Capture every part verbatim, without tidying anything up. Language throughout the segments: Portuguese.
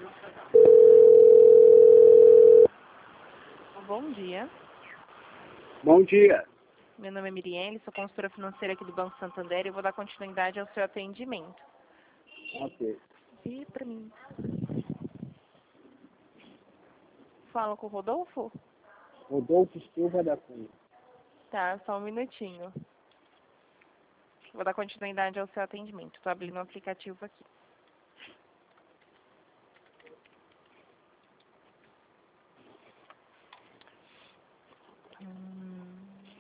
Bom dia. Bom dia. Meu nome é Mirielle, sou consultora financeira aqui do Banco Santander e vou dar continuidade ao seu atendimento. Ok. E para mim. Fala com o Rodolfo? Rodolfo Silva da Cunha. Tá, só um minutinho. Vou dar continuidade ao seu atendimento. Estou abrindo o aplicativo aqui. Hum.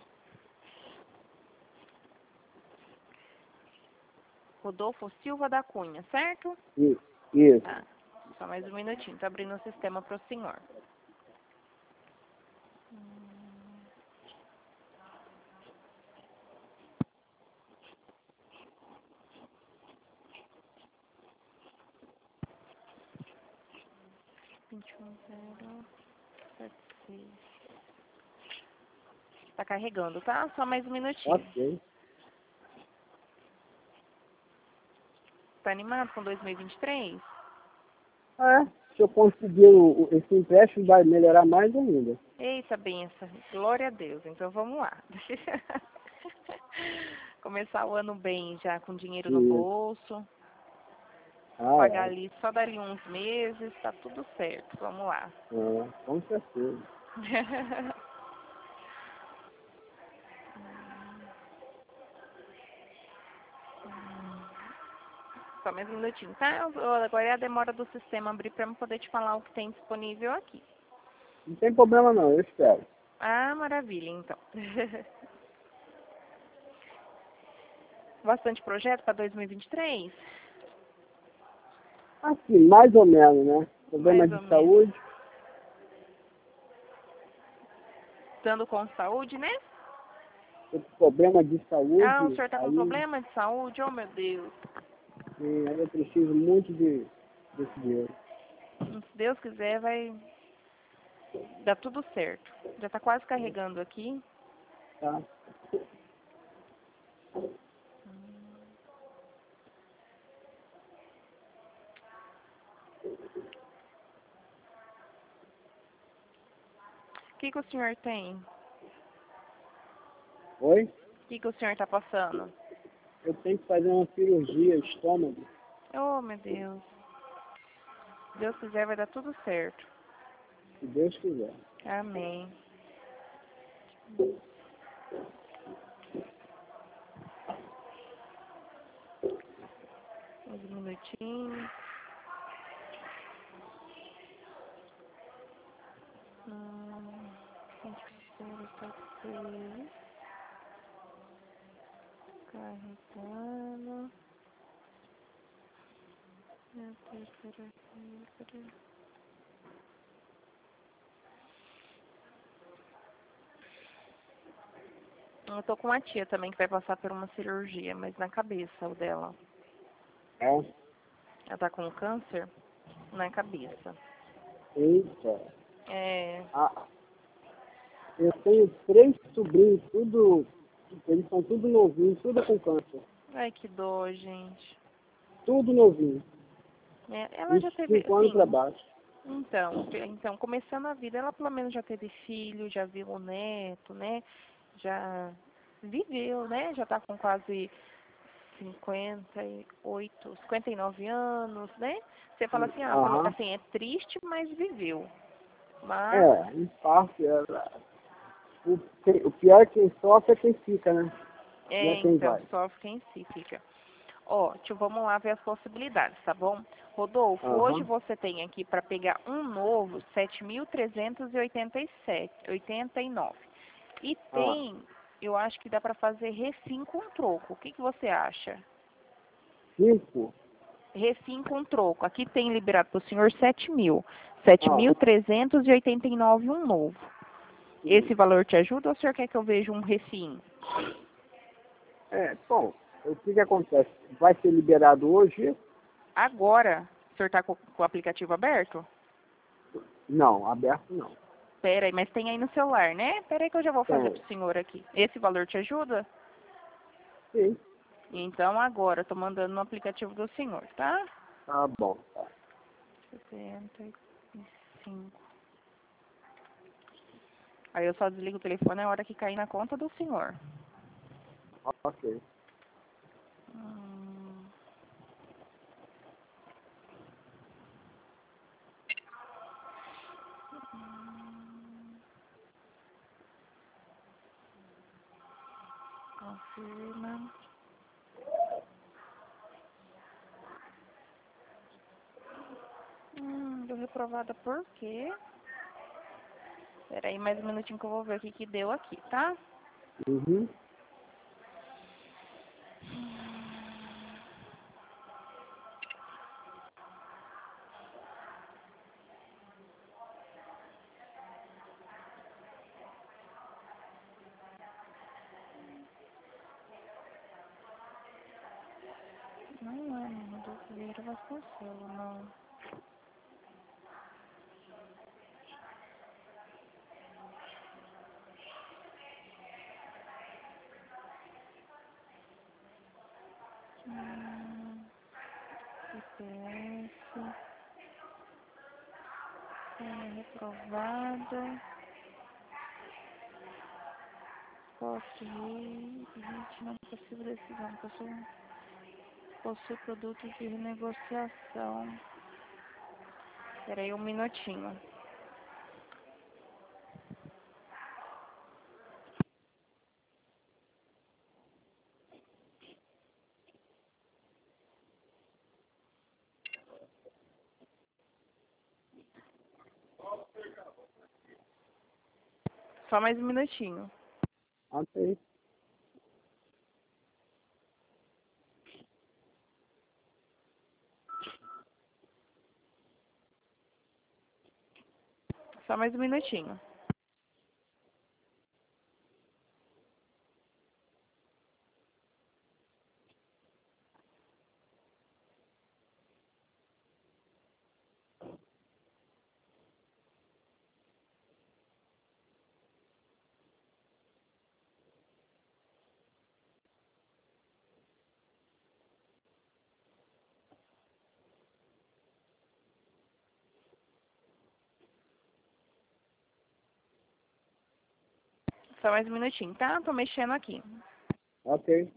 Rodolfo Silva da Cunha, certo? Isso. Isso. Tá. Só mais um minutinho. Estou abrindo o sistema para o senhor. vinte e um zero sete seis. Tá carregando, tá? Só mais um minutinho. Ok. Tá animado com dois mil e vinte e três? É, se eu conseguir o, o- esse empréstimo, vai melhorar mais ainda. Eita, benção. Glória a Deus. Então vamos lá. Começar o ano bem, já com dinheiro no Isso. bolso. Ah, Pagar é. ali só dali uns meses, tá tudo certo. Vamos lá. É, com certeza. Só mais um minutinho, tá? Eu- Agora é a demora do sistema abrir para eu poder te falar o que tem disponível aqui. Não tem problema não, eu espero. Ah, maravilha, então. Bastante projeto para dois mil e vinte e três? Assim, mais ou menos, né? Problema Mais ou de menos. saúde. Estando com saúde, né? Problema de Ah, o saúde, senhor tá com aí, problema de saúde? Oh, meu Deus. sim, aí eu preciso muito de, desse dinheiro. Se Deus quiser, vai dar tudo certo. Já tá quase carregando aqui. Tá? O que, que o senhor tem? Oi? O que, que o senhor tá passando? Eu tenho que fazer uma cirurgia estômago. Oh, meu Deus. Se Deus quiser, vai dar tudo certo. Se Deus quiser. Amém. Um minutinho. Hum, terceiro, tá seis. Carregando. Minha terceira regra. Eu tô com uma tia também que vai passar por uma cirurgia, mas na cabeça o dela. É? Ela tá com câncer na cabeça. Eita. É. Ah, eu tenho três sobrinhos, tudo, eles são tudo novinhos, tudo com câncer. Ai, que dor, gente. Tudo novinho. É, ela vinte já e teve, cinco anos para assim, baixo. então, então, começando a vida, ela pelo menos já teve filho, já viu o neto, né? Já viveu, né? Já tá com quase cinquenta e oito, cinquenta e nove anos, né? Você fala assim, ah, pelo- Aham. assim, é triste, mas viveu. Mas, É, em parte, é, o, quem- o pior é quem sofre é quem fica, né? Não é, é quem então, vai. sofre quem se fica. Ó, tio, vamos lá ver as possibilidades, tá bom? Rodolfo, hoje Aham. você tem aqui para pegar um novo sete mil trezentos e oitenta e sete, oitenta e nove. E Ah, tem, eu acho que dá para fazer refim com troco. O que, que você acha? cinco? Refim com troco. Aqui tem liberado para o senhor sete mil. sete Ah, mil trezentos e oitenta e nove um novo. sim. Esse valor te ajuda ou o senhor quer que eu veja um refim? É, bom, o que que acontece? Vai ser liberado hoje? Agora, o senhor está com, com o aplicativo aberto? Não, aberto não. Pera aí, mas tem aí no celular, né? Pera aí que eu já vou fazer Tem. pro senhor aqui. Esse valor te ajuda? Sim. Então agora, eu tô mandando no aplicativo do senhor, tá? Tá bom, tá. sessenta e cinco. Aí eu só desligo o telefone na hora que cair na conta do senhor. Ok. Hum. Confirma. Hum, deu reprovada por quê? Espera aí mais um minutinho que eu vou ver o que que deu aqui, tá? Uhum. Não é, não, do Vieira Vasconcelos, não. Hum, I P S. É reprovada. Posse vítima possível decisão. Possui, possui produtos de renegociação. Espera aí um minutinho. Só mais um minutinho. Ok. Só mais um minutinho. Só mais um minutinho, tá? Tô mexendo aqui. Ok.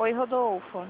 Oi, Rodolfo.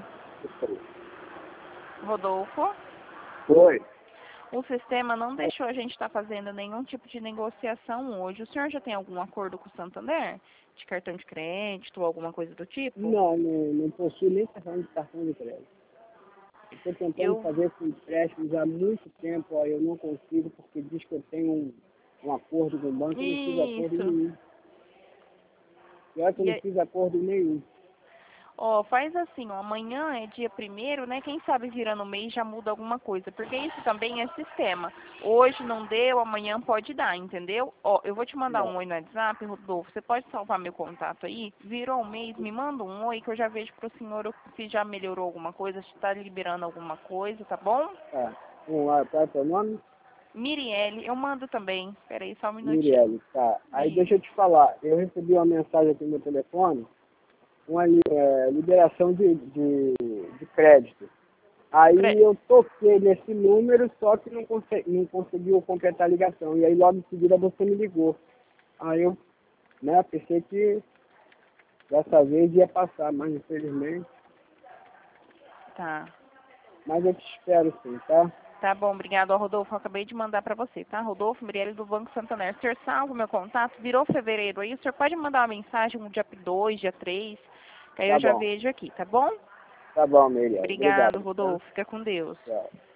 Rodolfo? Oi. O sistema não deixou a gente estar fazendo nenhum tipo de negociação hoje. O senhor já tem algum acordo com o Santander? De cartão de crédito ou alguma coisa do tipo? Não, não, não possuo nem cartão de cartão de crédito. Eu estou tentando Eu... fazer esses empréstimos há muito tempo, ó, eu não consigo porque diz que eu tenho um, um acordo com o banco e não fiz acordo Isso. nenhum. Pior que eu E não aí- fiz acordo nenhum. Ó, faz assim, ó, amanhã é dia primeiro, né? Quem sabe virando o mês já muda alguma coisa, porque isso também é sistema. Hoje não deu, amanhã pode dar, entendeu? Ó, eu vou te mandar um É, oi no WhatsApp, Rodolfo, você pode salvar meu contato aí? Virou o mês, me manda um oi que eu já vejo pro senhor se já melhorou alguma coisa, se tá liberando alguma coisa, tá bom? tá. Vamos lá, qual é o teu nome? Mirielle, eu mando também. Peraí, só um minutinho. Mirelle, tá. Aí deixa Isso. eu te falar, eu recebi uma mensagem aqui no meu telefone, uma li- é, liberação de, de, de crédito. Aí Pre- eu toquei nesse número, só que não, conse não conseguiu completar a ligação. E aí logo em seguida você me ligou. Aí eu, né, pensei que dessa vez ia passar, mas infelizmente. Tá. Mas eu te espero sim, tá? Tá bom, obrigado, ó, Rodolfo. Eu acabei de mandar pra você, tá? Rodolfo Mirielle do Banco Santander. O senhor salva o meu contato? Virou fevereiro aí. O senhor pode mandar uma mensagem no dia dois, dia três, que aí Tá eu já bom. vejo aqui, tá bom? Tá bom, Miriam. Obrigado, Obrigado, tá? Rodolfo. Fica com Deus. Tchau.